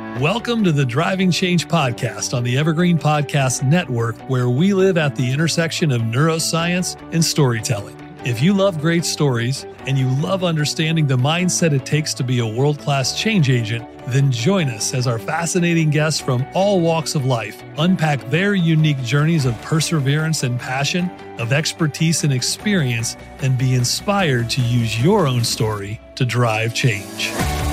Welcome to the Driving Change Podcast on the Evergreen Podcast Network, where we live at the intersection of neuroscience and storytelling. If you love great stories and you love understanding the mindset it takes to be a world-class change agent, then join us as our fascinating guests from all walks of life unpack their unique journeys of perseverance and passion, of expertise and experience, and be inspired to use your own story to drive change.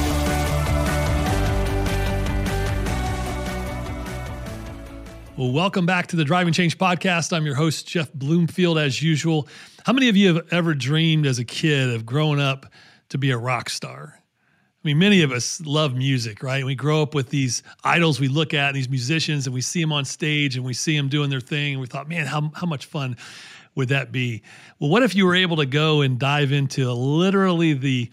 Well, welcome back to the Driving Change Podcast. I'm your host, Jeff Bloomfield, as usual. How many of you have ever dreamed as a kid of growing up to be a rock star? I mean, many of us love music, right? We grow up with these idols we look at, these musicians, and we see them on stage and we see them doing their thing. And we thought, man, how much fun would that be? Well, what if you were able to go and dive into literally the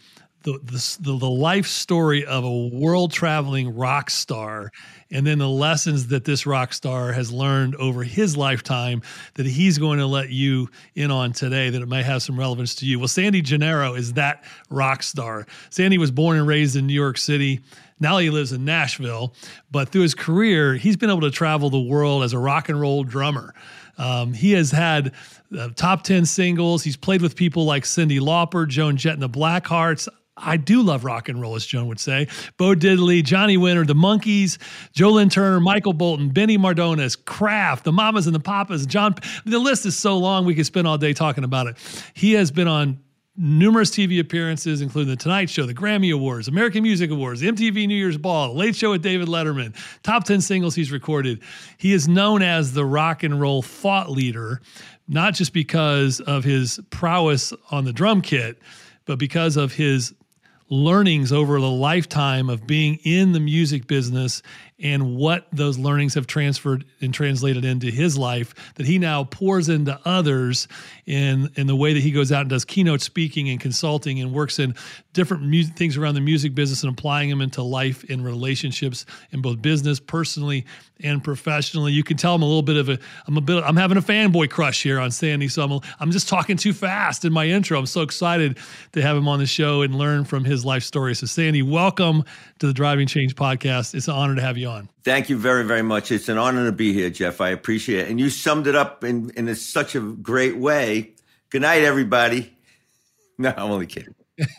life story of a world-traveling rock star, and then the lessons that this rock star has learned over his lifetime that he's going to let you in on today, that it might have some relevance to you. Well, Sandy Gennaro is that rock star. Sandy was born and raised in New York City. Now he lives in Nashville, but through his career, he's been able to travel the world as a rock and roll drummer. He has had top 10 singles. He's played with people like Cyndi Lauper, Joan Jett and the Blackhearts. I do love rock and roll, as Joan would say. Bo Diddley, Johnny Winter, the Monkees, Joe Lynn Turner, Michael Bolton, Benny Mardones, Kraft, the Mamas and the Papas, John. The list is so long we could spend all day talking about it. He has been on numerous TV appearances, including The Tonight Show, the Grammy Awards, American Music Awards, MTV New Year's Ball, Late Show with David Letterman, top 10 singles he's recorded. He is known as the rock and roll thought leader, not just because of his prowess on the drum kit, but because of his learnings over the lifetime of being in the music business and what those learnings have transferred and translated into his life that he now pours into others in the way that he goes out and does keynote speaking and consulting and works in different things around the music business and applying them into life and relationships in both business, personally, and professionally. You can tell I'm I'm having a fanboy crush here on Sandy, so I'm just talking too fast in my intro. I'm so excited to have him on the show and learn from his life story. So Sandy, welcome to the Driving Change Podcast. It's an honor to have you on. Thank you very, very much. It's an honor to be here, Jeff. I appreciate it. And you summed it up in such a great way. Good night, everybody. No, I'm only kidding.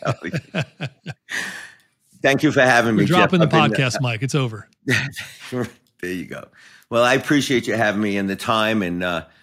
Thank you for having me, We're dropping Jeff. the podcast mic. It's over. There you go. Well, I appreciate you having me and the time. And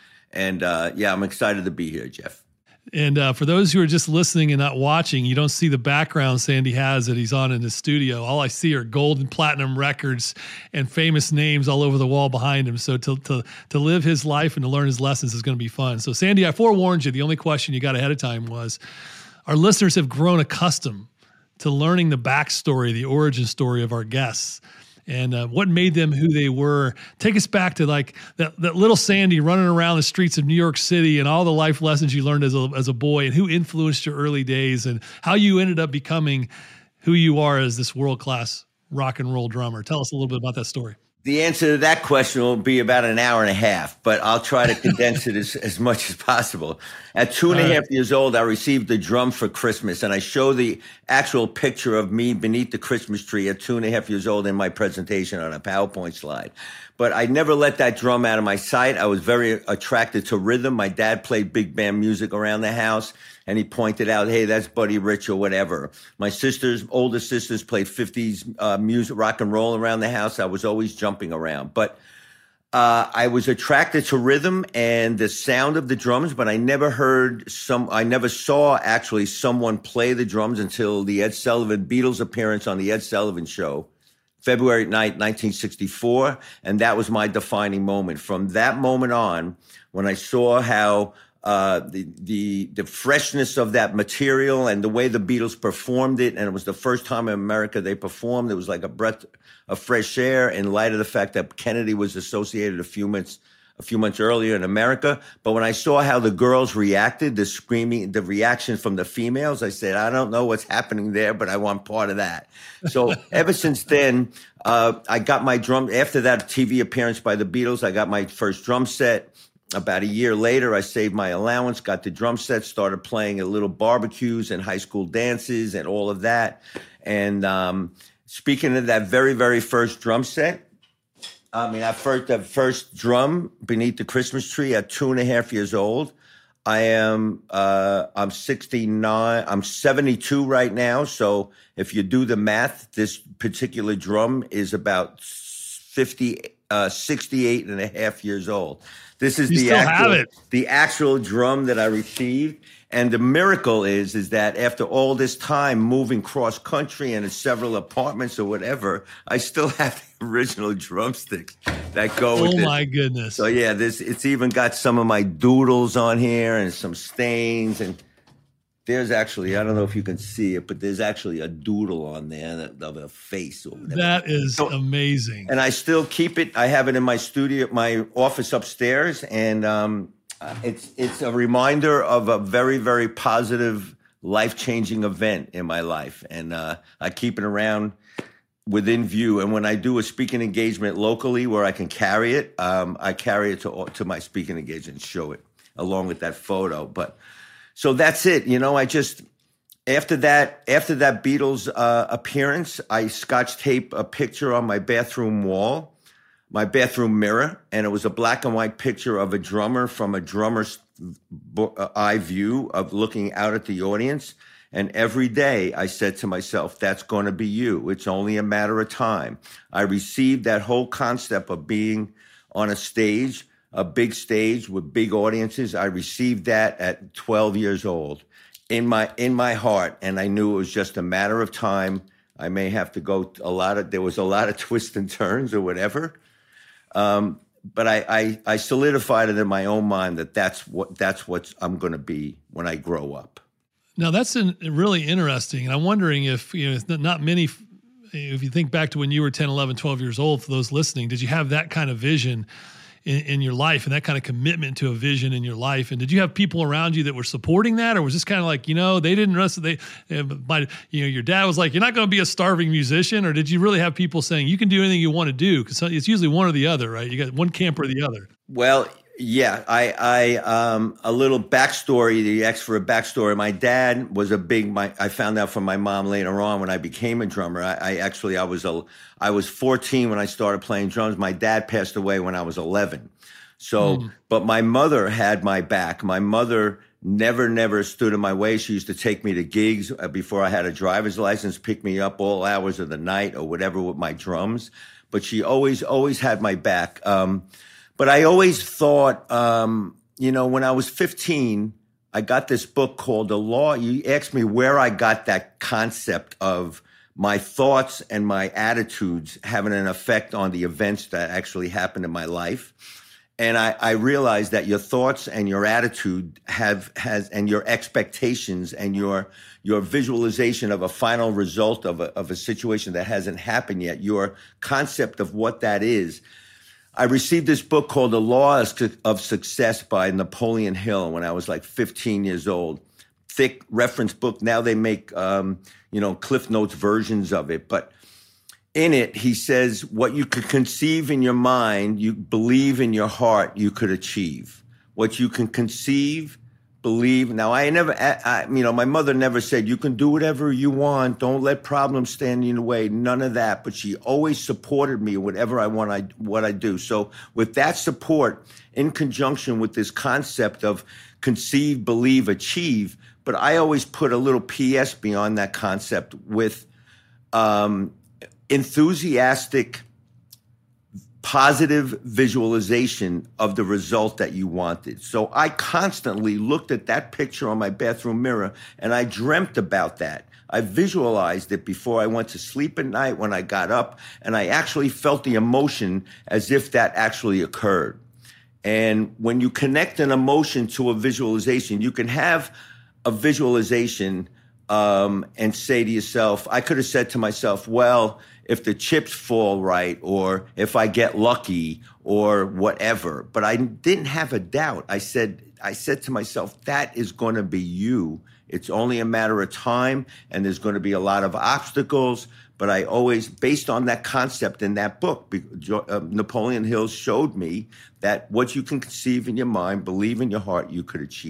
I'm excited to be here, Jeff. And for those who are just listening and not watching, you don't see the background Sandy has that he's on in his studio. All I see are gold and platinum records and famous names all over the wall behind him. So to live his life and to learn his lessons is going to be fun. So Sandy, I forewarned you. The only question you got ahead of time was, our listeners have grown accustomed to learning the backstory, the origin story of our guests. And what made them who they were. Take us back to like that little Sandy running around the streets of New York City and all the life lessons you learned as a boy, and who influenced your early days and how you ended up becoming who you are as this world-class rock and roll drummer. Tell us a little bit about that story. The answer to that question will be about an hour and a half, but I'll try to condense it as much as possible. At 2.5 years old, I received a drum for Christmas, and I show the actual picture of me beneath the Christmas tree at 2.5 years old in my presentation on a PowerPoint slide. But I never let that drum out of my sight. I was very attracted to rhythm. My dad played big band music around the house, and he pointed out, hey, that's Buddy Rich or whatever. My older sisters played 50s music, rock and roll around the house. I was always jumping around. But I was attracted to rhythm and the sound of the drums, but I never saw actually someone play the drums until the Ed Sullivan Beatles appearance on the Ed Sullivan Show, February 9th, 1964. And that was my defining moment. From that moment on, when I saw how the freshness of that material and the way the Beatles performed it, and it was the first time in America they performed, it was like a breath of fresh air in light of the fact that Kennedy was associated a few months earlier in America. But when I saw how the girls reacted, the screaming, the reaction from the females, I said, I don't know what's happening there, but I want part of that. So ever since then, I got my drum. After that TV appearance by the Beatles, I got my first drum set. About a year later, I saved my allowance, got the drum set, started playing at little barbecues and high school dances and all of that. And speaking of that very, very first drum set, that first drum beneath the Christmas tree at 2.5 years old. I'm 69. I'm 72 right now. So if you do the math, this particular drum is about 68 and a half years old. This is the actual drum that I received. And the miracle is that after all this time moving cross country and in several apartments or whatever, I still have the original drumsticks that go with it. Oh my goodness. So yeah, it's even got some of my doodles on here and some stains. And there's actually, I don't know if you can see it, but there's actually a doodle on there of a face or whatever. That is amazing. And I still keep it. I have it in my studio, my office upstairs. And, it's a reminder of a very, very positive, life-changing event in my life. And I keep it around within view. And when I do a speaking engagement locally where I can carry it, I carry it to my speaking engagement and show it along with that photo. But so that's it. I just, after that Beatles appearance, I Scotch tape a picture on my bathroom wall, my bathroom mirror, and it was a black and white picture of a drummer from a drummer's eye view of looking out at the audience. And every day I said to myself, that's going to be you. It's only a matter of time. I received that whole concept of being on a stage, a big stage with big audiences. I received that at 12 years old in my heart. And I knew it was just a matter of time. I may have to go there was a lot of twists and turns or whatever. But I solidified it in my own mind that's what I'm going to be when I grow up. Now that's really interesting. And I'm wondering if, not many, if you think back to when you were 10, 11, 12 years old, for those listening, did you have that kind of vision in your life and that kind of commitment to a vision in your life? And did you have people around you that were supporting that? Or was this kind of like, they didn't your dad was like, you're not going to be a starving musician? Or did you really have people saying you can do anything you want to do? Because it's usually one or the other, right? You got one camp or the other. Well, yeah, a little backstory, the X for a backstory. My dad was I found out from my mom later on when I became a drummer. I was 14 when I started playing drums. My dad passed away when I was 11. So, but my mother had my back. My mother never stood in my way. She used to take me to gigs before I had a driver's license, pick me up all hours of the night or whatever with my drums. But she always had my back. But I always thought, when I was 15, I got this book called The Law. You asked me where I got that concept of my thoughts and my attitudes having an effect on the events that actually happened in my life. And I realized that your thoughts and your attitude and your expectations and your visualization of a final result of a situation that hasn't happened yet, your concept of what that is. I received this book called The Law of Success by Napoleon Hill when I was like 15 years old. Thick reference book. Now they make, Cliff Notes versions of it. But in it, he says, what you could conceive in your mind, you believe in your heart, you could achieve. What you can conceive, believe. Now, my mother never said, you can do whatever you want. Don't let problems stand in the way. None of that. But she always supported me whatever I want, what I do. So with that support, in conjunction with this concept of conceive, believe, achieve, but I always put a little PS beyond that concept with enthusiastic, positive visualization of the result that you wanted. So I constantly looked at that picture on my bathroom mirror and I dreamt about that. I visualized it before I went to sleep at night, when I got up, and I actually felt the emotion as if that actually occurred. And when you connect an emotion to a visualization, you can have a visualization and say to yourself, I could have said to myself, well, if the chips fall right, or if I get lucky, or whatever. But I didn't have a doubt. I said to myself, that is going to be you. It's only a matter of time, and there's going to be a lot of obstacles. But I always, based on that concept in that book, Napoleon Hill showed me that what you can conceive in your mind, believe in your heart, you could achieve.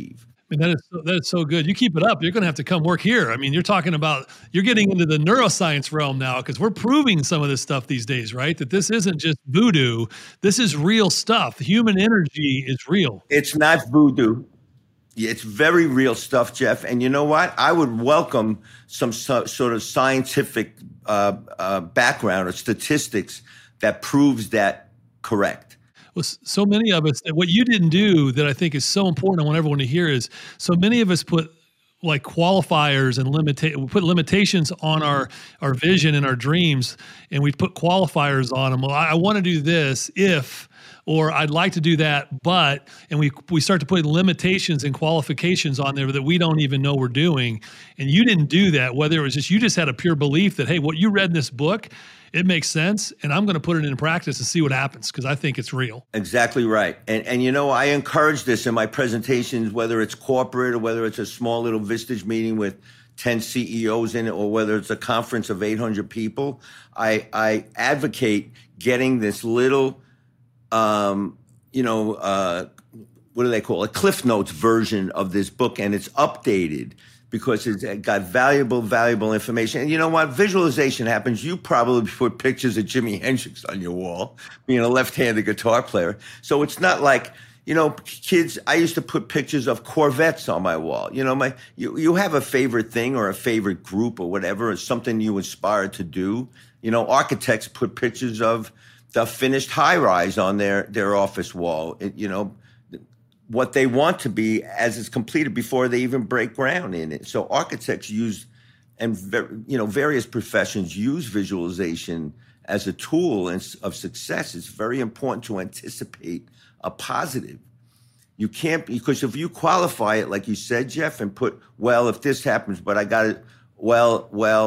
And that is so good. You keep it up, you're going to have to come work here. I mean, you're getting into the neuroscience realm now because we're proving some of this stuff these days, right? That this isn't just voodoo. This is real stuff. Human energy is real. It's not voodoo. It's very real stuff, Jeff. And you know what? I would welcome some sort of scientific background or statistics that proves that correct. Well, so many of us, what you didn't do that I think is so important, I want everyone to hear is, so many of us put like qualifiers and we put limitations on our vision and our dreams, and we put qualifiers on them. Well, I want to do this if, or I'd like to do that, but, and we start to put limitations and qualifications on there that we don't even know we're doing. And you didn't do that, whether it was just, you just had a pure belief that, hey, what you read in this book, it makes sense, and I'm going to put it into practice and see what happens because I think it's real. Exactly right. And you know, I encourage this in my presentations, whether it's corporate or whether it's a small little Vistage meeting with 10 CEOs in it, or whether it's a conference of 800 people. I advocate getting this little, what do they call it? Cliff Notes version of this book, and it's updated because it's got valuable information. And you know what? Visualization happens. You probably put pictures of Jimi Hendrix on your wall, being a left-handed guitar player. So it's not like, kids, I used to put pictures of Corvettes on my wall. You have a favorite thing or a favorite group or whatever, or something you aspire to do. Architects put pictures of the finished high-rise on their office wall. What they want to be as it's completed before they even break ground in it. So architects use, and various professions use visualization as a tool of success. It's very important to anticipate a positive. You can't, because if you qualify it, like you said, Jeff, and put, well, if this happens, but I got it, well,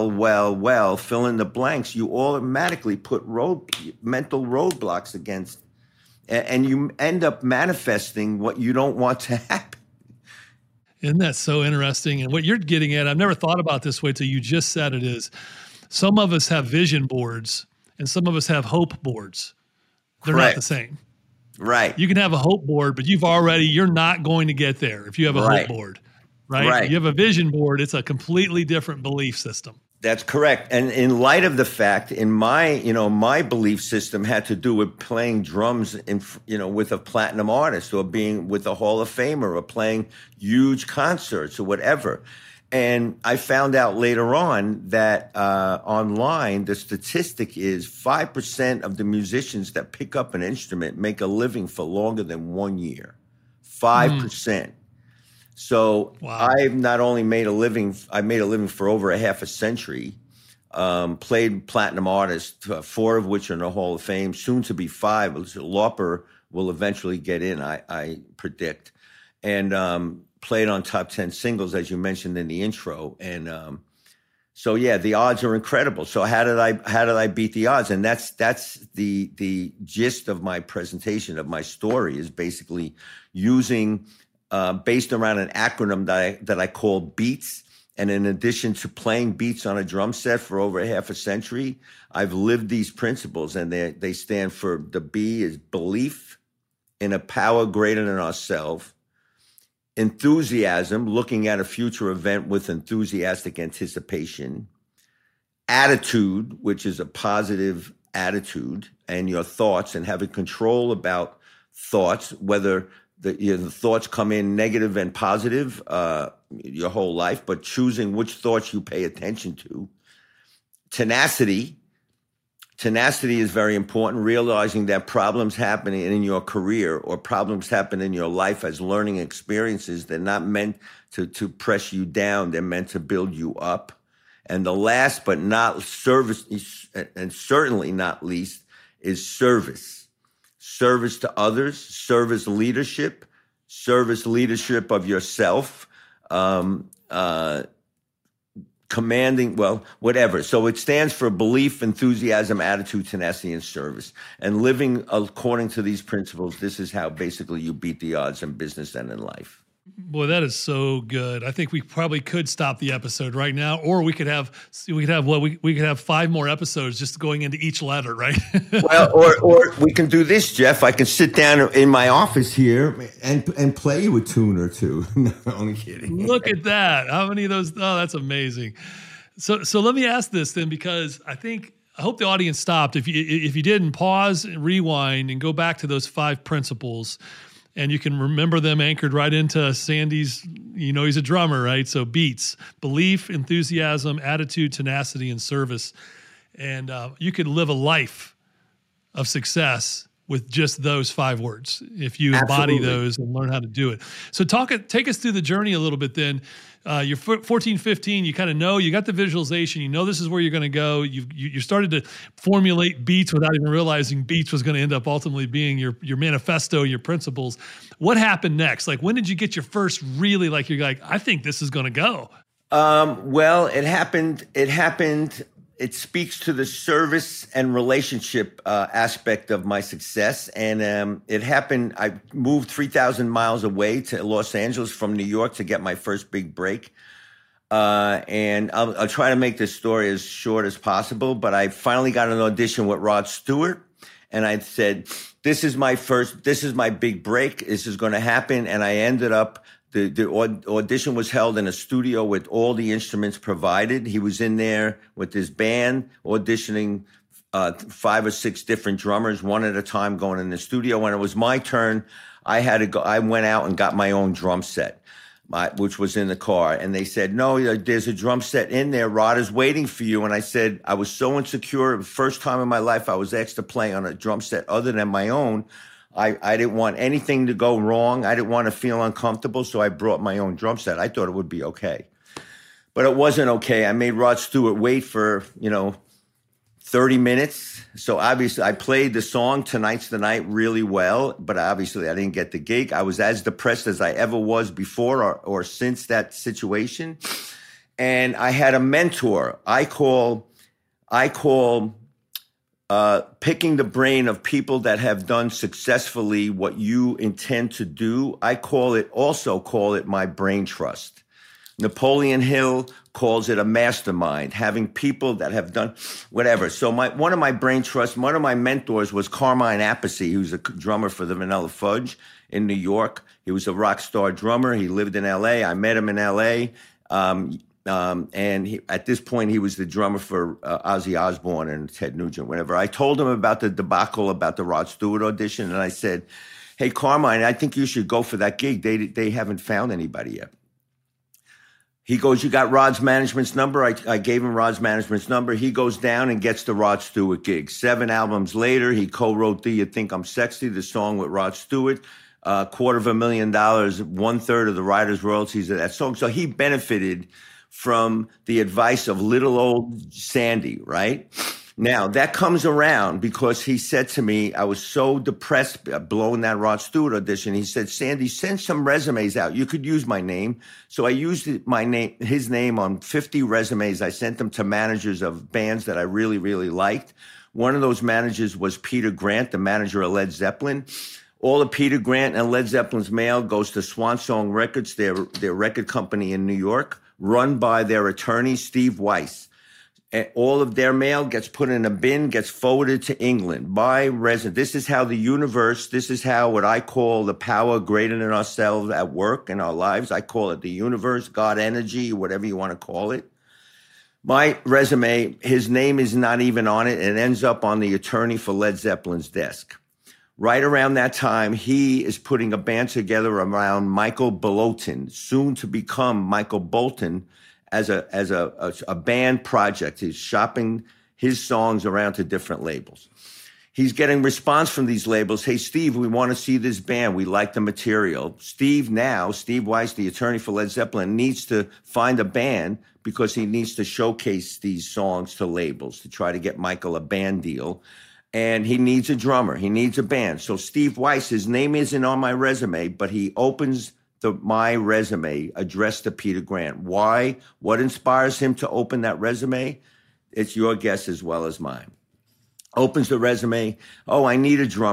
fill in the blanks, you automatically put mental roadblocks against, and you end up manifesting what you don't want to happen. Isn't that so interesting? And what you're getting at, I've never thought about this way till you just said it, is some of us have vision boards and some of us have hope boards. They're Correct. Not the same. Right. You can have a hope board, but you're not going to get there if you have a hope board, right? If you have a vision board, it's a completely different belief system. That's correct. And in light of the fact, in my belief system had to do with playing drums with a platinum artist, or being with a Hall of Famer, or playing huge concerts or whatever. And I found out later on that online, the statistic is 5% of the musicians that pick up an instrument make a living for longer than 1 year. 5%. So wow. I've not only made a living, I made a living for over a half a century, played platinum artists, 4 of which are in the Hall of Fame, soon to be 5. Lauper will eventually get in, I predict. And played on top 10 singles, as you mentioned in the intro. And so, yeah, the odds are incredible. So how did I beat the odds? And that's the gist of my presentation, of my story, is basically using based around an acronym that I call BEATS. And in addition to playing beats on a drum set for over a half a century, I've lived these principles, and they stand for, the B is belief in a power greater than ourselves, enthusiasm, looking at a future event with enthusiastic anticipation, attitude, which is a positive attitude, and your thoughts, and having control about thoughts, whether the thoughts come in negative and positive your whole life, but choosing which thoughts you pay attention to. Tenacity is very important, realizing that problems happen in your career or problems happen in your life as learning experiences. They're not meant to press you down. They're meant to build you up. And the last but not service, and certainly not least, is service. Service to others, service leadership of yourself, commanding, whatever. So it stands for belief, enthusiasm, attitude, tenacity, and service. And living according to these principles, this is how basically you beat the odds in business and in life. Boy, that is so good. I think we probably could stop the episode right now, or we could have 5 more episodes just going into each letter, right? Well, or we can do this, Jeff. I can sit down in my office here and play you a tune or two. No, only kidding. Look at that. How many of those? Oh, that's amazing. So let me ask this then, because I hope the audience stopped. If you didn't, pause and rewind and go back to those 5 principles. And you can remember them anchored right into Sandy's, he's a drummer, right? So beats, belief, enthusiasm, attitude, tenacity, and service. And you could live a life of success with just those 5 words if you embody those and learn how to do it. So take us through the journey a little bit then. You're 14, 15, you kind of know, you got the visualization, this is where you're going to go. You started to formulate beats without even realizing beats was going to end up ultimately being your manifesto, your principles. What happened next? Like, when did you get your first really, you're like, I think this is going to go? Well, it happened. It speaks to the service and relationship aspect of my success. And it happened, I moved 3,000 miles away to Los Angeles from New York to get my first big break. And I'll try to make this story as short as possible, but I finally got an audition with Rod Stewart. And I said, this is my big break. This is going to happen. And I ended up, the audition was held in a studio with all the instruments provided. He was in there with his band auditioning 5 or 6 different drummers, one at a time, going in the studio. When it was my turn, I had to go. I went out and got my own drum set, which was in the car. And they said, no, there's a drum set in there. Rod is waiting for you. And I said, I was so insecure. The first time in my life I was asked to play on a drum set other than my own. I didn't want anything to go wrong. I didn't want to feel uncomfortable, so I brought my own drum set. I thought it would be okay. But it wasn't okay. I made Rod Stewart wait for, 30 minutes. So obviously I played the song Tonight's the Night really well, but obviously I didn't get the gig. I was as depressed as I ever was before or since that situation. And I had a mentor. I call picking the brain of people that have done successfully what you intend to do. I call it my brain trust. Napoleon Hill calls it a mastermind, having people that have done whatever. So one of my brain trusts, one of my mentors was Carmine Appice, who's a drummer for the Vanilla Fudge in New York. He was a rock star drummer. He lived in L.A. I met him in L.A. And at this point, he was the drummer for Ozzy Osbourne and Ted Nugent, whatever. I told him about the debacle about the Rod Stewart audition, and I said, hey, Carmine, I think you should go for that gig. They haven't found anybody yet. He goes, you got Rod's management's number? I gave him Rod's management's number. He goes down and gets the Rod Stewart gig. 7 albums later, he co-wrote Do You Think I'm Sexy, the song with Rod Stewart. $250,000, 1/3 of the writer's royalties of that song. So he benefited from the advice of little old Sandy, right? Now, that comes around because he said to me, I was so depressed blowing that Rod Stewart audition. He said, Sandy, send some resumes out. You could use my name. So I used his name on 50 resumes. I sent them to managers of bands that I really, really liked. One of those managers was Peter Grant, the manager of Led Zeppelin. All of Peter Grant and Led Zeppelin's mail goes to Swan Song Records, their record company in New York, run by their attorney, Steve Weiss. And all of their mail gets put in a bin, gets forwarded to England by resident. This is how the universe, this is how what I call the power greater than ourselves at work in our lives. I call it the universe, God energy, whatever you want to call it. My resume, his name is not even on it. It ends up on the attorney for Led Zeppelin's desk. Right around that time, he is putting a band together around Michael Bolton, soon to become Michael Bolton, as a band project. He's shopping his songs around to different labels. He's getting response from these labels. Hey, Steve, we want to see this band. We like the material. Steve Weiss, the attorney for Led Zeppelin, needs to find a band because he needs to showcase these songs to labels to try to get Michael a band deal. And he needs a drummer. He needs a band. So Steve Weiss, his name isn't on my resume, but he opens my resume addressed to Peter Grant. Why? What inspires him to open that resume? It's your guess as well as mine. Opens the resume. Oh, I need a drummer.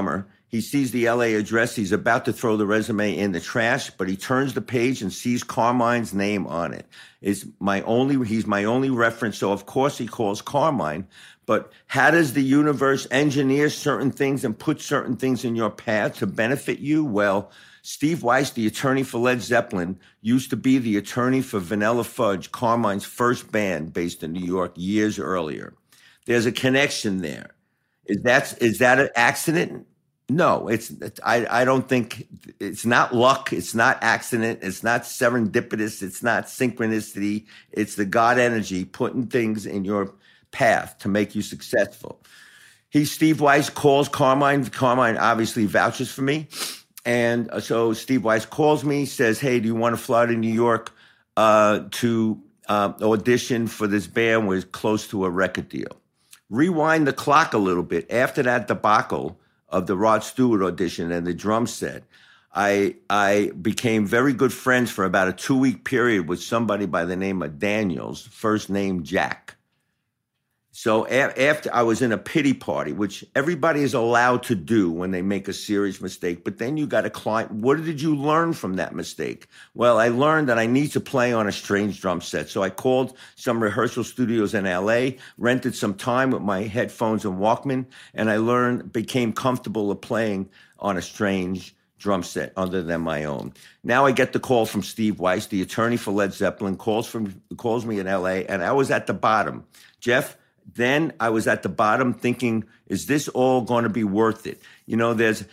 He sees the LA address. He's about to throw the resume in the trash, but he turns the page and sees Carmine's name on it. He's my only reference. So of course he calls Carmine. But how does the universe engineer certain things and put certain things in your path to benefit you? Well, Steve Weiss, the attorney for Led Zeppelin, used to be the attorney for Vanilla Fudge, Carmine's first band based in New York years earlier. There's a connection there. Is that an accident? No, I don't think it's not luck. It's not accident. It's not serendipitous. It's not synchronicity. It's the God energy putting things in your path to make you successful. Steve Weiss calls Carmine. Carmine obviously vouches for me. And so Steve Weiss calls me, says, hey, do you want to fly to New York to audition for this band? We're close to a record deal. Rewind the clock a little bit. After that debacle of the Rod Stewart audition and the drum set, I became very good friends for about a 2-week period with somebody by the name of Daniels, first name Jack. So after I was in a pity party, which everybody is allowed to do when they make a serious mistake, but then you got to climb. What did you learn from that mistake? Well, I learned that I need to play on a strange drum set. So I called some rehearsal studios in LA, rented some time with my headphones and Walkman, and I became comfortable of playing on a strange drum set other than my own. Now I get the call from Steve Weiss, the attorney for Led Zeppelin, calls me in LA, and I was at the bottom. Jeff, then I was at the bottom thinking, is this all going to be worth it? You know, there's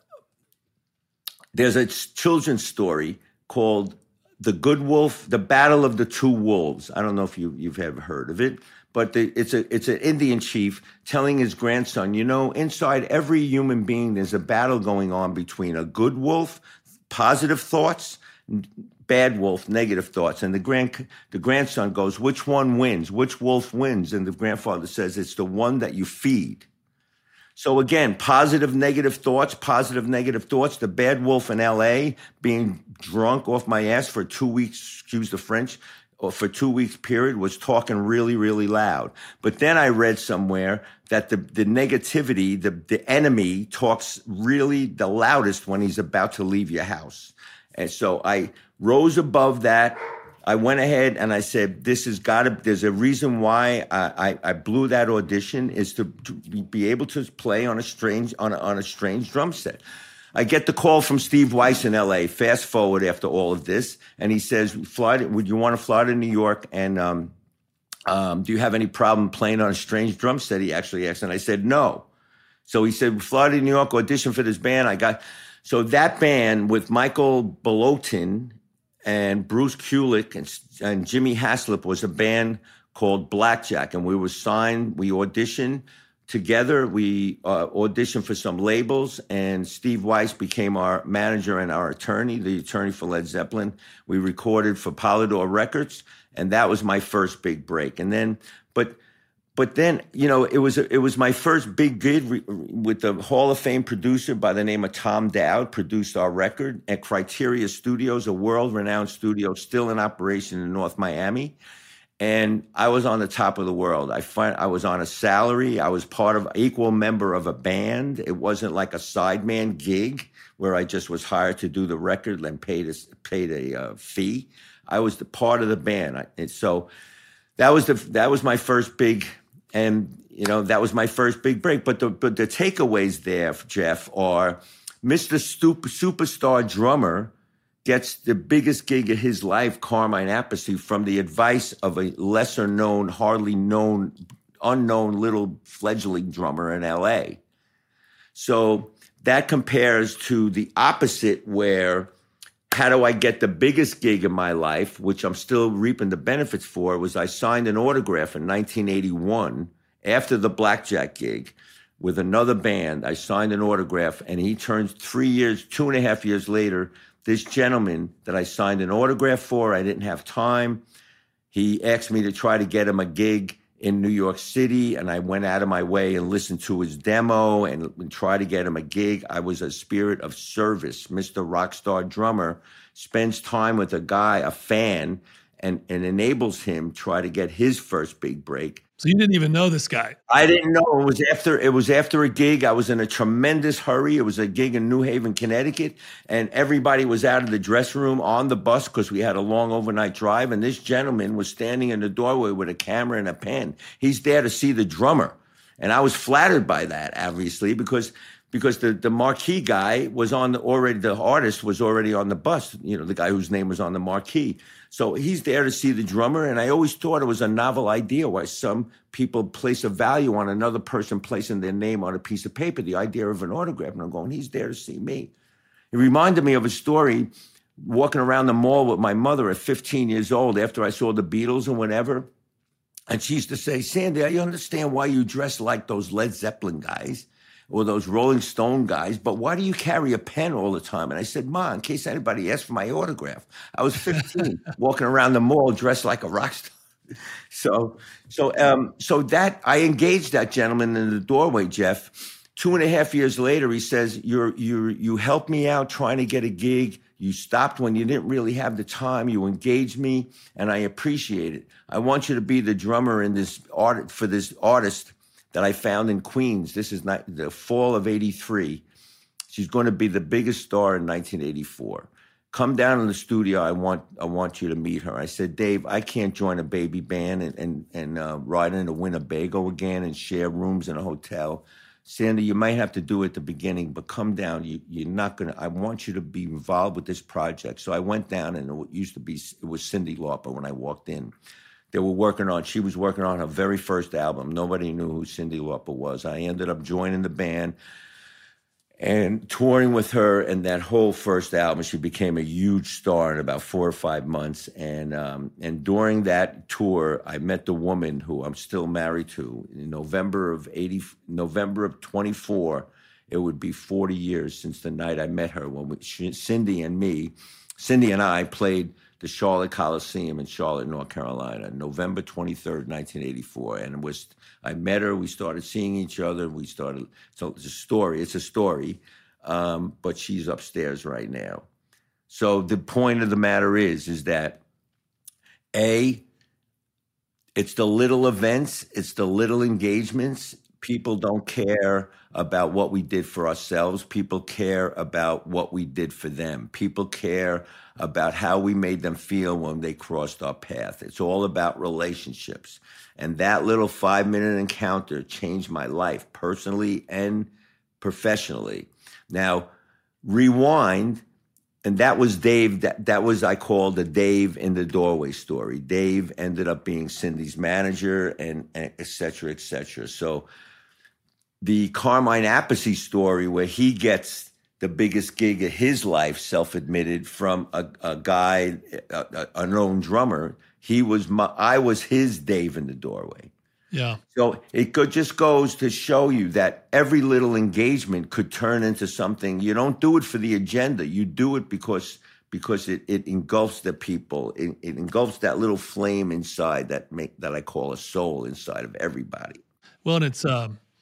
a children's story called The Good Wolf, The Battle of the Two Wolves. I don't know if you've ever heard of it, but it's an Indian chief telling his grandson, you know, inside every human being, there's a battle going on between a good wolf, positive thoughts, bad wolf, negative thoughts. And the grandson goes, which one wins? Which wolf wins? And the grandfather says, it's the one that you feed. So again, positive, negative thoughts. The bad wolf in LA being drunk off my ass for 2 weeks, excuse the French, or for 2 weeks period, was talking really, really loud. But then I read somewhere that the negativity, the enemy talks really the loudest when he's about to leave your house. And so I rose above that. I went ahead and I said, there's a reason why I blew that audition, is to be able to play on a strange drum set. I get the call from Steve Weiss in LA, fast forward after all of this. And he says, would you want to fly to New York? And do you have any problem playing on a strange drum set? He actually asked. And I said, no. So he said, fly to New York, audition for this band. So that band with Michael Bolotin and Bruce Kulick and Jimmy Haslip was a band called Blackjack. And we were signed, we auditioned together. We auditioned for some labels, and Steve Weiss became our manager and our attorney, the attorney for Led Zeppelin. We recorded for Polydor Records, and that was my first big break. And then, but then, you know, it was my first big gig with the Hall of Fame producer by the name of Tom Dowd, produced our record at Criteria Studios, a world-renowned studio still in operation in North Miami. And I was on the top of the world. I was on a salary. I was equal member of a band. It wasn't like a sideman gig where I just was hired to do the record and paid a fee. I was the part of the band. And so that was my first big. And, you know, that was my first big break. But the takeaways there, Jeff, are Mr. Superstar drummer gets the biggest gig of his life, Carmine Appice, from the advice of a lesser known, hardly known, unknown little fledgling drummer in LA. So that compares to the opposite, where how do I get the biggest gig in my life, which I'm still reaping the benefits for, was I signed an autograph in 1981 after the Blackjack gig with another band. I signed an autograph, and he turned 2.5 years later, this gentleman that I signed an autograph for, I didn't have time. He asked me to try to get him a gig in New York City, and I went out of my way and listened to his demo and tried to get him a gig. I was a spirit of service. Mr. Rockstar drummer spends time with a guy, a fan, and enables him try to get his first big break. So you didn't even know this guy. I didn't know. It was after a gig. I was in a tremendous hurry. It was a gig in New Haven, Connecticut, and everybody was out of the dressing room on the bus because we had a long overnight drive. And this gentleman was standing in the doorway with a camera and a pen. He's there to see the drummer, and I was flattered by that, obviously, because the marquee guy was the artist was already on the bus. You know, the guy whose name was on the marquee. So he's there to see the drummer, and I always thought it was a novel idea why some people place a value on another person placing their name on a piece of paper, the idea of an autograph. And I'm going, he's there to see me. It reminded me of a story walking around the mall with my mother at 15 years old after I saw the Beatles and whatever. And she used to say, Sandy, I understand why you dress like those Led Zeppelin guys or those Rolling Stone guys, but why do you carry a pen all the time? And I said, Ma, in case anybody asked for my autograph. I was 15, walking around the mall dressed like a rock star. So that I engaged that gentleman in the doorway, Jeff. 2.5 years later, he says, you helped me out trying to get a gig. You stopped when you didn't really have the time. You engaged me, and I appreciate it. I want you to be the drummer in this for this artist that I found in Queens. This is not the fall of '83. She's going to be the biggest star in 1984. Come down in the studio. I want you to meet her. I said, Dave, I can't join a baby band and ride into Winnebago again and share rooms in a hotel. Sandy, you might have to do it at the beginning, but come down. You're not going to, I want you to be involved with this project. So I went down, and it was Cyndi Lauper when I walked in. She was working on her very first album. Nobody knew who Cyndi Lauper was. I ended up joining the band and touring with her, and that whole first album, she became a huge star in about 4 or 5 months. And during that tour, I met the woman who I'm still married to. In November of 24, it would be 40 years since the night I met her when Cyndi and I played the Charlotte Coliseum in Charlotte, North Carolina, November 23rd, 1984. And I met her, we started seeing each other, so it's a story, but she's upstairs right now. So the point of the matter is that, it's the little events, it's the little engagements. People don't care about what we did for ourselves. People care about what we did for them. People care about how we made them feel when they crossed our path. It's all about relationships. And that little 5-minute encounter changed my life personally and professionally. Now, rewind, and that was Dave. That was, I called the Dave in the doorway story. Dave ended up being Cyndi's manager and et cetera, et cetera. So the Carmine Appice story, where he gets the biggest gig of his life, self-admitted, from a guy, a known drummer. I was his Dave in the doorway. Yeah. So it just goes to show you that every little engagement could turn into something. You don't do it for the agenda. You do it because it engulfs the people. It engulfs that little flame inside that I call a soul inside of everybody. Well, and it's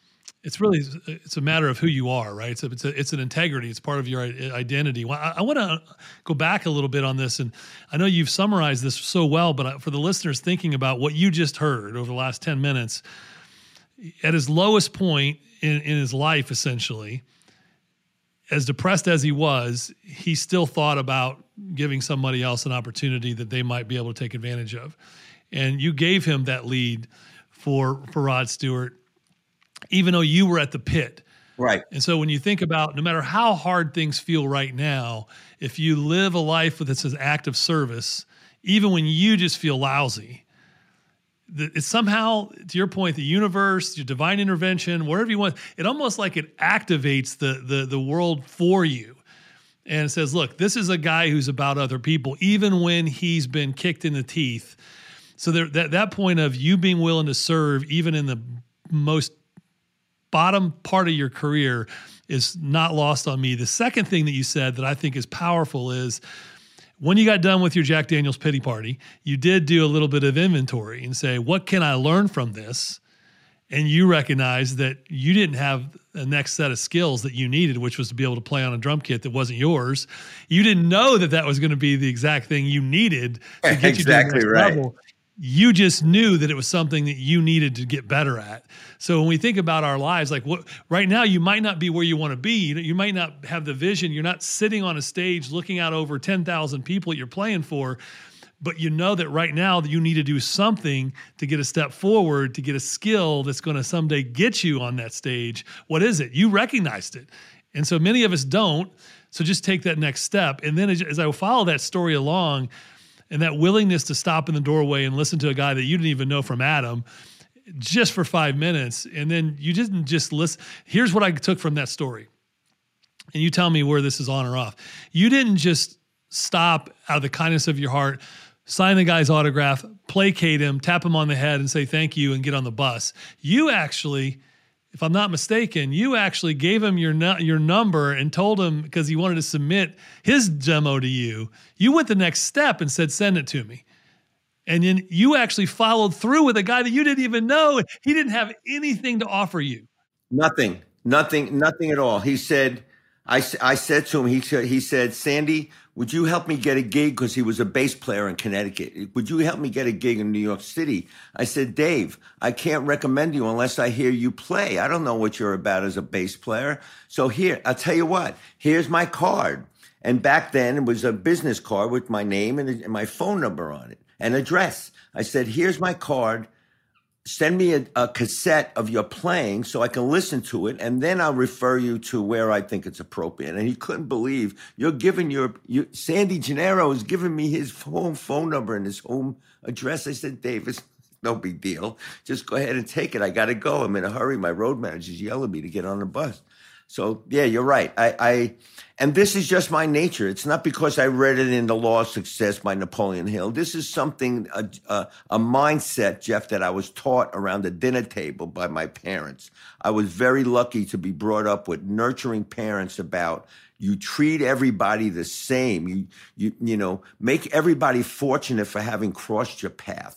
a matter of who you are, right? It's an integrity. It's part of your identity. Well, I want to go back a little bit on this, and I know you've summarized this so well, but for the listeners thinking about what you just heard over the last 10 minutes, at his lowest point in his life, essentially, as depressed as he was, he still thought about giving somebody else an opportunity that they might be able to take advantage of. And you gave him that lead for Rod Stewart, even though you were at the pit. Right. And so when you think about, no matter how hard things feel right now, if you live a life with an act of service, even when you just feel lousy, it's somehow, to your point, the universe, your divine intervention, whatever you want, it almost like it activates the world for you. And it says, look, this is a guy who's about other people, even when he's been kicked in the teeth. So that point of you being willing to serve, even in the most bottom part of your career, is not lost on me. The second thing that you said that I think is powerful is when you got done with your Jack Daniel's pity party, you did do a little bit of inventory and say, what can I learn from this? And you recognize that you didn't have the next set of skills that you needed, which was to be able to play on a drum kit that wasn't yours. You didn't know that was going to be the exact thing you needed to get exactly you to the next right. level. You just knew that it was something that you needed to get better at. So when we think about our lives, like what right now, you might not be where you want to be. You might not have the vision. You're not sitting on a stage looking out over 10,000 people you're playing for, but you know that right now that you need to do something to get a step forward, to get a skill that's going to someday get you on that stage. What is it? You recognized it. And so many of us don't. So just take that next step. And then as I follow that story along, and that willingness to stop in the doorway and listen to a guy that you didn't even know from Adam just for 5 minutes. And then you didn't just listen. Here's what I took from that story. And you tell me where this is on or off. You didn't just stop out of the kindness of your heart, sign the guy's autograph, placate him, tap him on the head and say thank you and get on the bus. You actually, if I'm not mistaken, you actually gave him your number and told him, because he wanted to submit his demo to you, you went the next step and said, send it to me. And then you actually followed through with a guy that you didn't even know. He didn't have anything to offer you. Nothing at all. He said, I said to him, he said, Sandy, would you help me get a gig? Because he was a bass player in Connecticut. Would you help me get a gig in New York City? I said, Dave, I can't recommend you unless I hear you play. I don't know what you're about as a bass player. So here, I'll tell you what, here's my card. And back then it was a business card with my name and my phone number on it and address. I said, here's my card. Send me a cassette of your playing so I can listen to it, and then I'll refer you to where I think it's appropriate. And he couldn't believe you're giving Sandy Gennaro is giving me his phone number and his home address. I said, Dave, it's no big deal. Just go ahead and take it. I got to go. I'm in a hurry. My road manager's yelling at me to get on the bus. So, yeah, you're right. And this is just my nature. It's not because I read it in The Law of Success by Napoleon Hill. This is something, a mindset, Jeff, that I was taught around the dinner table by my parents. I was very lucky to be brought up with nurturing parents about you treat everybody the same. You make everybody fortunate for having crossed your path.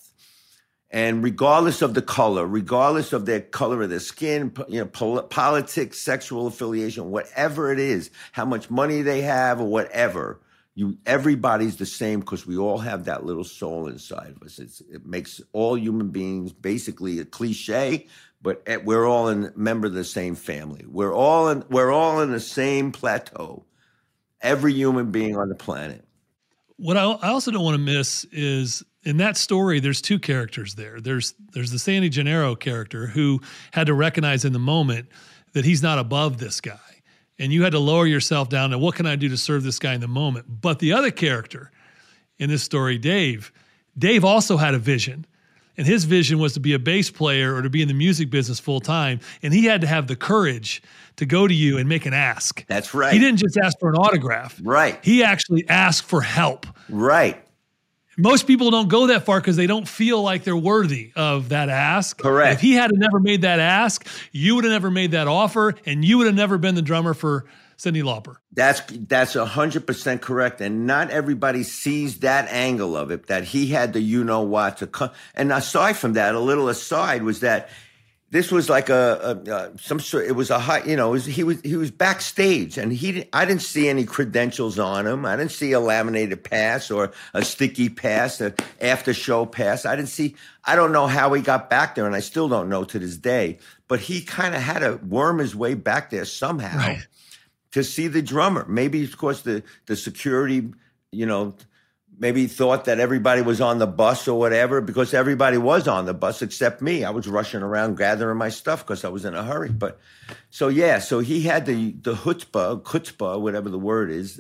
And regardless of the color, regardless of their color of their skin, politics, sexual affiliation, whatever it is, how much money they have or whatever, everybody's the same because we all have that little soul inside of us. It makes all human beings basically a cliche, but we're all a member of the same family. We're all in the same plateau. Every human being on the planet. What I also don't want to miss is, in that story, there's two characters there. There's the Sandy Gennaro character who had to recognize in the moment that he's not above this guy. And you had to lower yourself down to, what can I do to serve this guy in the moment? But the other character in this story, Dave also had a vision. And his vision was to be a bass player or to be in the music business full time. And he had to have the courage to go to you and make an ask. That's right. He didn't just ask for an autograph. Right. He actually asked for help. Right. Most people don't go that far because they don't feel like they're worthy of that ask. Correct. If he had never made that ask, you would have never made that offer, and you would have never been the drummer for Cyndi Lauper. That's 100% correct. And not everybody sees that angle of it, that he had the you-know-what to come. And aside from that, a little aside was that this was like some sort. It was a high, he was backstage, and I didn't see any credentials on him. I didn't see a laminated pass or a sticky pass, an after show pass. I don't know how he got back there, and I still don't know to this day. But he kind of had to worm his way back there somehow, right, to see the drummer. Maybe because the security, maybe thought that everybody was on the bus or whatever, because everybody was on the bus except me. I was rushing around gathering my stuff because I was in a hurry. But so he had the chutzpah, whatever the word is,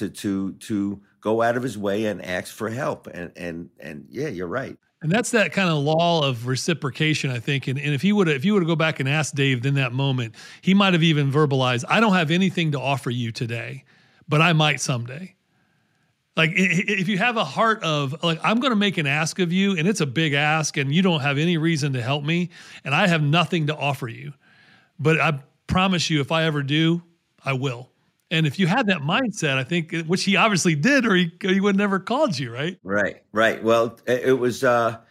to go out of his way and ask for help. And yeah, you're right. And that's that kind of law of reciprocation, I think. And if you were to go back and ask Dave in that moment, he might have even verbalized, I don't have anything to offer you today, but I might someday. Like, if you have a heart of, like, I'm going to make an ask of you, and it's a big ask, and you don't have any reason to help me, and I have nothing to offer you. But I promise you, if I ever do, I will. And if you had that mindset, I think, which he obviously did, or he would never called you, right? Right. Well, it was the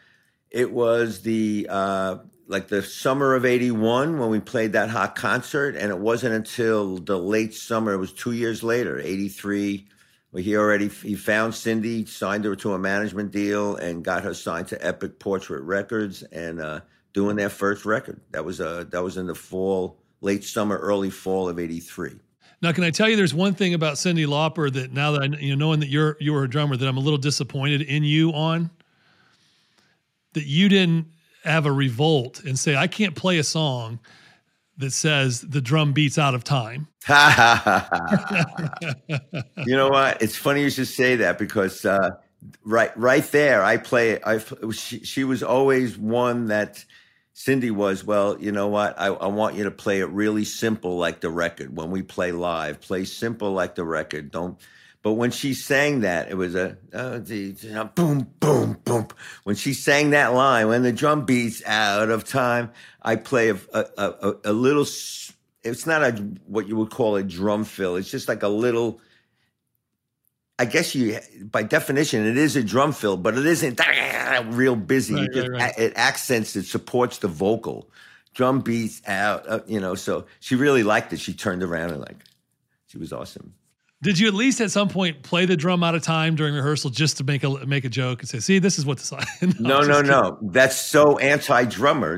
summer of '81 when we played that hot concert, and it wasn't until the late summer. It was 2 years later, '83. he found Cindy, signed her to a management deal, and got her signed to Epic Portrait Records, and doing their first record. That was in the fall, late summer, early fall of '83. Now, can I tell you, there's one thing about Cyndi Lauper that now that knowing that you were a drummer, that I'm a little disappointed in you on, that you didn't have a revolt and say, I can't play a song that says the drum beats out of time. You know what? It's funny you should say that, because right there, she was always one that Cindy was, well, you know what? I want you to play it really simple like the record. When we play live, play simple like the record. But when she sang that, it was boom, boom, boom. When she sang that line, when the drum beats out of time, I play a little, it's not what you would call a drum fill. It's just like a little, I guess by definition, it is a drum fill, but it isn't real busy. Right. It accents, it supports the vocal. Drum beats out, so she really liked it. She turned around and she was awesome. Did you at least at some point play the drum out of time during rehearsal just to make a joke and say, see, this is what the song No. That's so anti-drummer,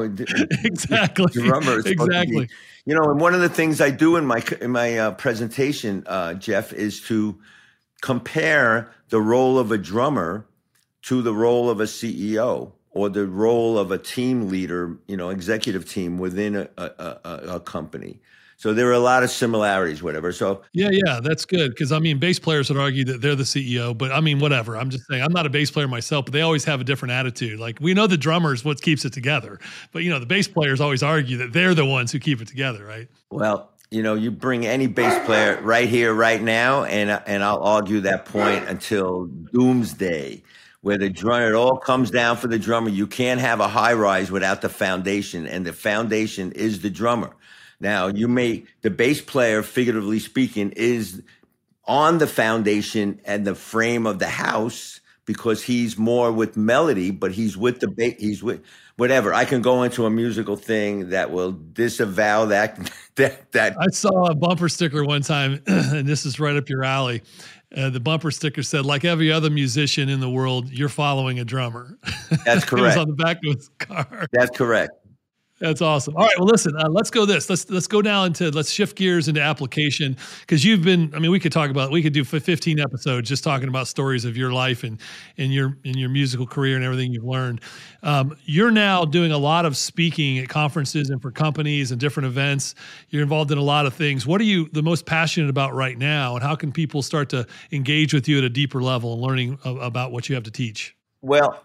Exactly. Drummer is exactly. And one of the things I do in my presentation, Jeff, is to compare the role of a drummer to the role of a CEO or the role of a team leader, executive team within a company. So there are a lot of similarities, whatever. So yeah, that's good, because bass players would argue that they're the CEO, but whatever. I'm just saying, I'm not a bass player myself, but they always have a different attitude. Like, we know the drummer's what keeps it together, but the bass players always argue that they're the ones who keep it together, right? Well, you bring any bass player right here, right now, and I'll argue that point until doomsday, where the drummer, it all comes down for the drummer. You can't have a high rise without the foundation, and the foundation is the drummer. Now, the bass player, figuratively speaking, is on the foundation and the frame of the house, because he's more with melody, but he's with the bass, he's with whatever. I can go into a musical thing that will disavow that. I saw a bumper sticker one time, and this is right up your alley. The bumper sticker said, like every other musician in the world, you're following a drummer. That's correct. It was on the back of his car. That's correct. That's awesome. All right. Well, listen, let's go let's go now let's shift gears into application, because you've been, we could do 15 episodes just talking about stories of your life and in your musical career and everything you've learned. You're now doing a lot of speaking at conferences and for companies and different events. You're involved in a lot of things. What are you the most passionate about right now, and how can people start to engage with you at a deeper level and learning about what you have to teach? Well,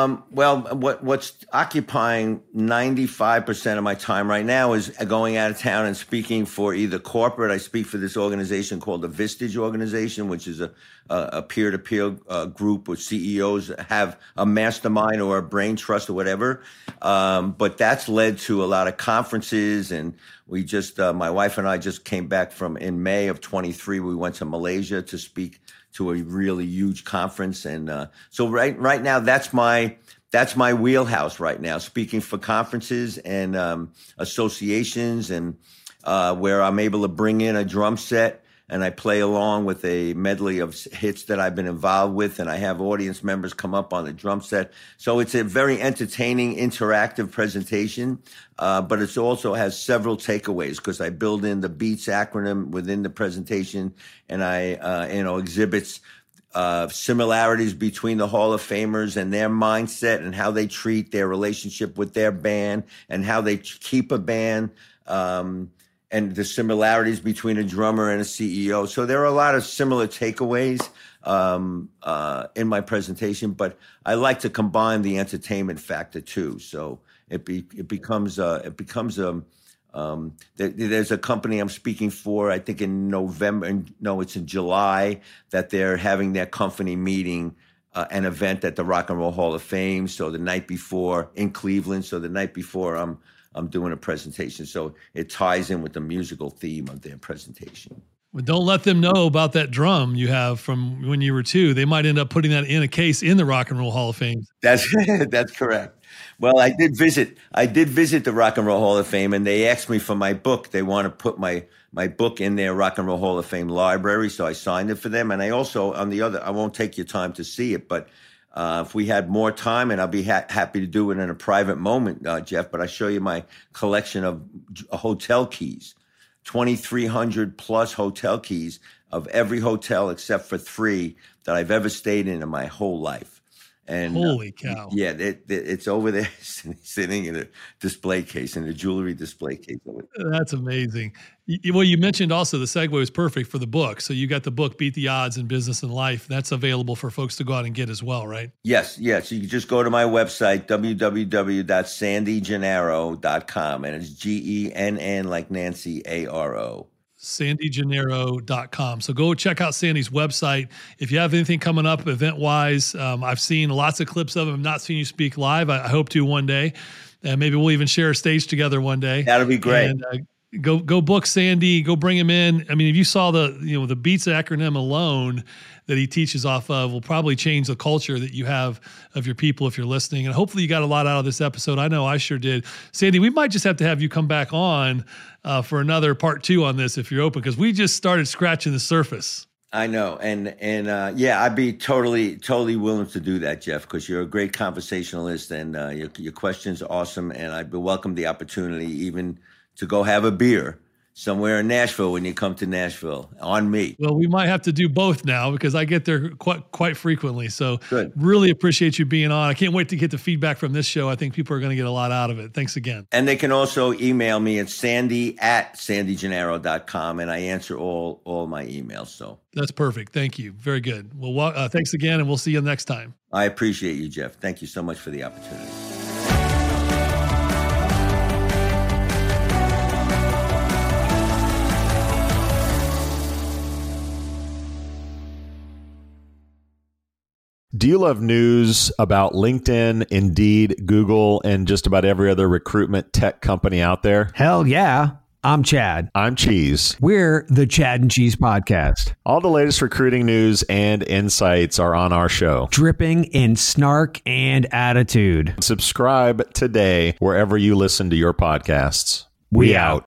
what's occupying 95% of my time right now is going out of town and speaking for either corporate. I speak for this organization called the Vistage Organization, which is a peer-to-peer group where CEOs have a mastermind or a brain trust or whatever. But that's led to a lot of conferences, and we just, my wife and I just came back in May of 23. We went to Malaysia to speak to a really huge conference. And so right now, that's my wheelhouse right now, speaking for conferences and associations, and where I'm able to bring in a drum set and I play along with a medley of hits that I've been involved with, and I have audience members come up on the drum set. So it's a very entertaining, interactive presentation, but it also has several takeaways, because I build in the BEATS acronym within the presentation, and I exhibits similarities between the Hall of Famers and their mindset and how they treat their relationship with their band and how they keep a band, and the similarities between a drummer and a CEO. So there are a lot of similar takeaways in my presentation, but I like to combine the entertainment factor too. So there's a company I'm speaking for, I think in it's in July, that they're having their company meeting, an event at the Rock and Roll Hall of Fame. So the night before in Cleveland. So the night before I'm doing a presentation. So it ties in with the musical theme of their presentation. But don't let them know about that drum you have from when you were 2. They might end up putting that in a case in the Rock and Roll Hall of Fame. That's correct. Well, I did visit the Rock and Roll Hall of Fame, and they asked me for my book. They want to put my book in their Rock and Roll Hall of Fame library, so I signed it for them. And I also, I won't take your time to see it, but if we had more time, and I'll be happy to do it in a private moment, Jeff, but I show you my collection of hotel keys, 2,300 plus hotel keys of every hotel except for 3 that I've ever stayed in my whole life. And holy cow! Yeah, it's over there, sitting in a display case, in a jewelry display case. That's amazing. Well, you mentioned also the segue was perfect for the book. So you got the book, Beat the Odds in Business and Life. That's available for folks to go out and get as well, right? Yes. So you can just go to my website, www.sandygennaro.com, and it's GENN like Nancy, ARO. SandyGennaro.com. So go check out Sandy's website. If you have anything coming up event-wise, I've seen lots of clips of him. I've not seen you speak live. I hope to one day. And maybe we'll even share a stage together one day. That'll be great. And go book Sandy. Go bring him in. I mean, if you saw the BEATS acronym alone that he teaches off of will probably change the culture that you have of your people if you're listening. And hopefully you got a lot out of this episode. I know I sure did. Sandy, we might just have to have you come back on for another part 2 on this if you're open, because we just started scratching the surface. I know. And yeah, I'd be totally willing to do that, Jeff, because you're a great conversationalist, and your questions are awesome. And I'd welcome the opportunity even to go have a beer somewhere in Nashville when you come to Nashville, on me. Well, we might have to do both now, because I get there quite frequently. So good. Really appreciate you being on. I can't wait to get the feedback from this show. I think people are going to get a lot out of it. Thanks again. And they can also email me at sandy@sandygennaro.com, and I answer all my emails. So that's perfect. Thank you. Very good. Well, thanks again, and we'll see you next time. I appreciate you, Jeff. Thank you so much for the opportunity. Do you love news about LinkedIn, Indeed, Google, and just about every other recruitment tech company out there? Hell yeah. I'm Chad. I'm Cheese. We're the Chad and Cheese Podcast. All the latest recruiting news and insights are on our show, dripping in snark and attitude. Subscribe today wherever you listen to your podcasts. We out.